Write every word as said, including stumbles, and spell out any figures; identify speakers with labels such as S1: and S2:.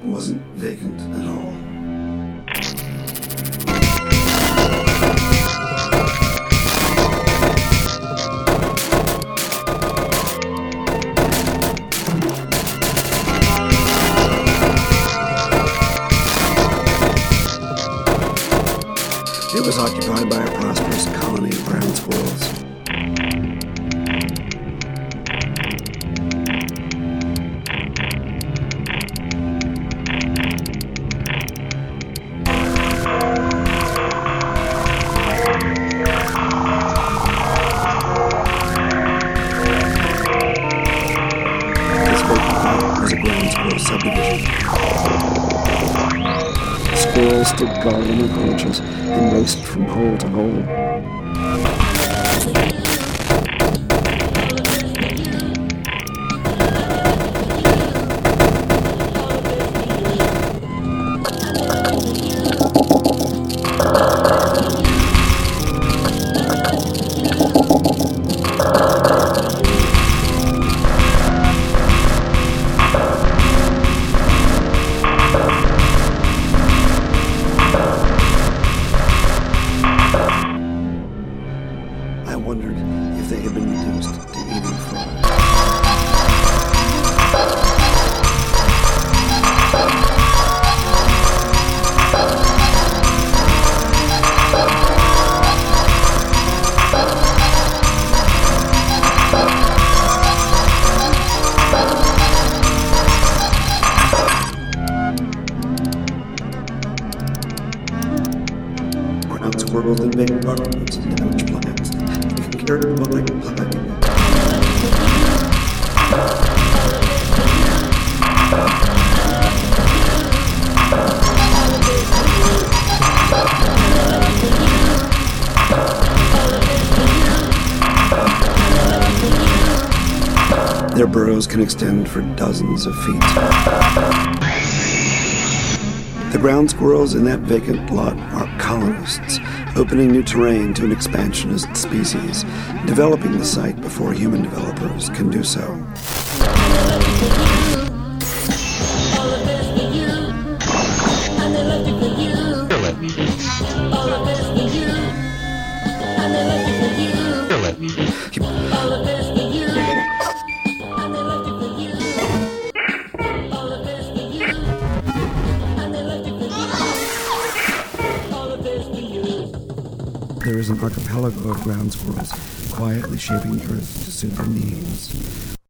S1: wasn't vacant at all. It was occupied by a prosperous colony of ground squirrels. Was a ground squirrel subdivision. Squirrels stood guard on their branches and raced from hole to hole. I wondered if they had been reduced to eating frogs. Ground squirrels invaded gardens and damaged plants. Cared about like Their burrows can extend for dozens of feet. The ground squirrels in that vacant lot are colonists, opening new terrain to an expansionist species, developing the site before human developers can do so. There is an archipelago of ground squirrels quietly shaping the earth to suit their needs.